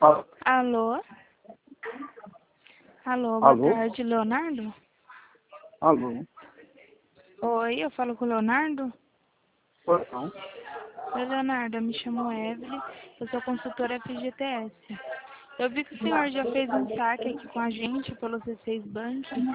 Alô? Alô, boa Alô? tarde, Leonardo? Alô? Oi, eu falo com o Leonardo? Pois não? Oi, Leonardo, eu me chamo Evelyn, eu sou consultora FGTS. Eu vi que o senhor já fez um saque aqui com a gente pelo C6 Bank